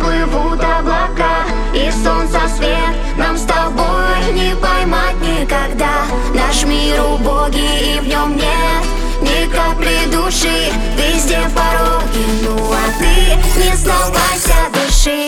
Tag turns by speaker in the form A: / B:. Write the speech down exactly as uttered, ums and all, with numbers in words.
A: плывут облака, и солнца свет нам с тобой не поймать никогда. Наш мир убогий, и в нем нет ни капли души, везде пороги. Ну а ты не сдавайся, дыши.